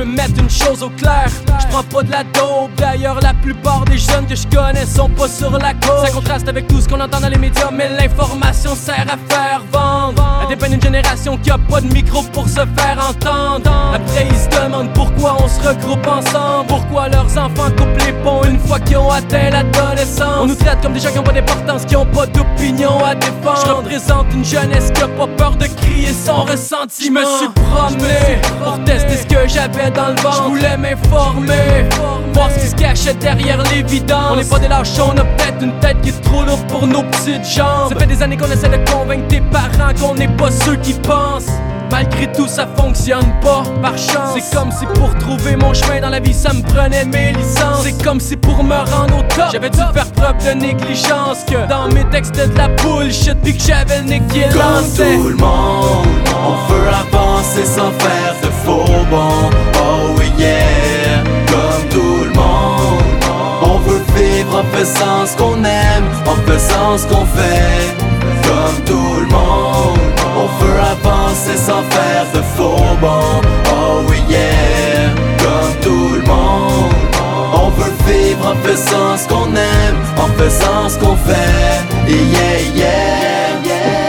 veux mettre une chose au clair, je prends pas de la dope. D'ailleurs la plupart des jeunes que je connais sont pas sur la côte. Ça contraste avec tout ce qu'on entend dans les médias, mais l'information sert à faire vendre. À dépeindre une génération qui a pas de micro pour se faire entendre. Après ils se demandent pourquoi on se regroupe ensemble, pourquoi leurs enfants coupent les ponts une fois qu'ils ont atteint l'adolescence. On nous traite comme des gens qui ont pas d'importance, qui ont pas d'opinion à défendre. Je représente une jeunesse qui a pas peur de crier son ressentiment. Je me suis promené pour tester ce que j'avais dans le ventre. Je voulais m'informer, voir ce qui se cachait derrière l'évidence. On n'est pas des lâches, on a peut-être une tête qui est trop lourde pour nos petites jambes. Ça fait des années qu'on essaie de convaincre tes parents qu'on n'est pas ceux qui pensent. Malgré tout ça fonctionne pas par chance. C'est comme si pour trouver mon chemin dans la vie ça me prenait mes licences. C'est comme si pour me rendre au top j'avais dû faire preuve de négligence. Que dans mes textes de la bullshit puis que j'avais le nez qui est lancé. Comme tout le monde, on veut avancer sans faire de faux bons. Oh yeah, comme tout le monde, on veut vivre en faisant ce qu'on aime, en faisant ce qu'on fait. Comme tout le monde, on veut avancer sans faire de faux bons. Oh yeah, comme tout le monde, on veut vivre en faisant ce qu'on aime, en faisant ce qu'on fait. Yeah, yeah, yeah.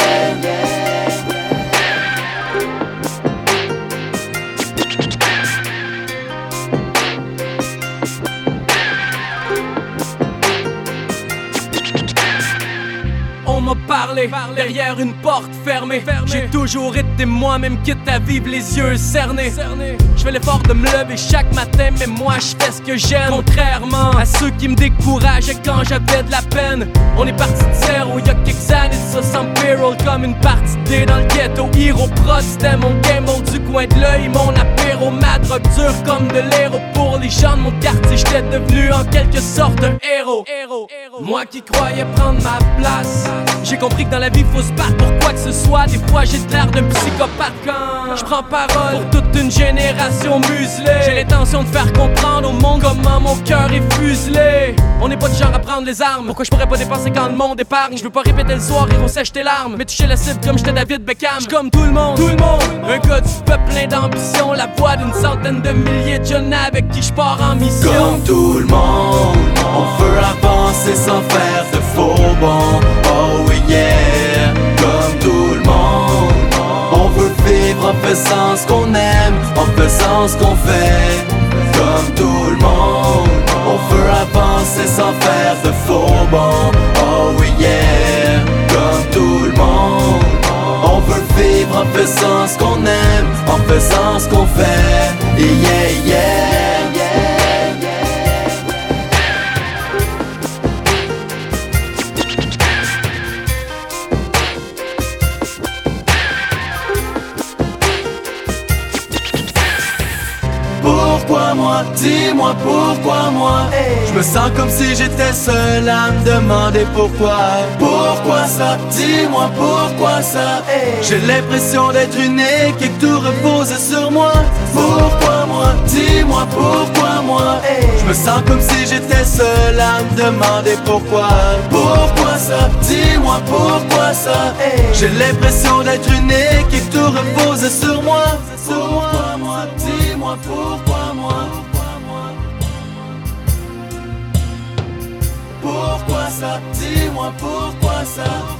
On m'a parlé derrière une porte fermée. J'ai toujours été moi-même, quitte à vivre les yeux cernés. Je fais l'effort de me lever chaque matin, mais moi je fais ce que j'aime. Contrairement à ceux qui me décourageaient quand j'avais de la peine. On est parti de zéro il y a quelques années, ça sans payroll. Comme une partie D dans le ghetto. Hero Prod, c'était mon game du coin de l'œil. Mon apéro, ma drogue dure comme de l'héros. Pour les gens de mon quartier, j'étais devenu en quelque sorte un héros. Moi qui croyais prendre ma place, j'ai compris que dans la vie faut se battre pour quoi que ce soit. Des fois j'ai l'air d'un psychopathe quand je prends parole pour toute une génération muselée. J'ai l'intention de faire comprendre au monde comment mon cœur est fuselé. On n'est pas du genre à prendre les armes. Pourquoi je pourrais pas dépenser quand le monde épargne? Je veux pas répéter le soir et sèche tes larmes, mais toucher la cible comme j'étais David Beckham. J'suis comme tout le monde, un gars du peuple plein d'ambition. La voix d'une centaine de milliers de jeunes avec qui je pars en mission. Comme tout le monde, on veut avancer sans faire de faux bons. Oh yeah, comme tout le monde, on veut vivre en faisant ce qu'on aime, en faisant ce qu'on fait. Comme tout le monde, on veut avancer sans faire de faux bons. Oh yeah, comme tout le monde, on veut vivre en faisant ce qu'on aime, en faisant ce qu'on fait. Yeah, yeah, yeah. Pourquoi moi? Dis-moi pourquoi moi? Je me sens comme si j'étais seul à me demander pourquoi. Pourquoi ça? Dis-moi pourquoi ça? J'ai l'impression d'être unique et que tout repose sur moi. Pourquoi moi? Dis-moi pourquoi moi? Je me sens comme si j'étais seul à me demander pourquoi. Pourquoi ça? Dis-moi pourquoi ça? J'ai l'impression d'être unique et que tout repose sur moi. Pourquoi moi? Dis-moi pourquoi moi? Pourquoi ça? Dis-moi pourquoi ça?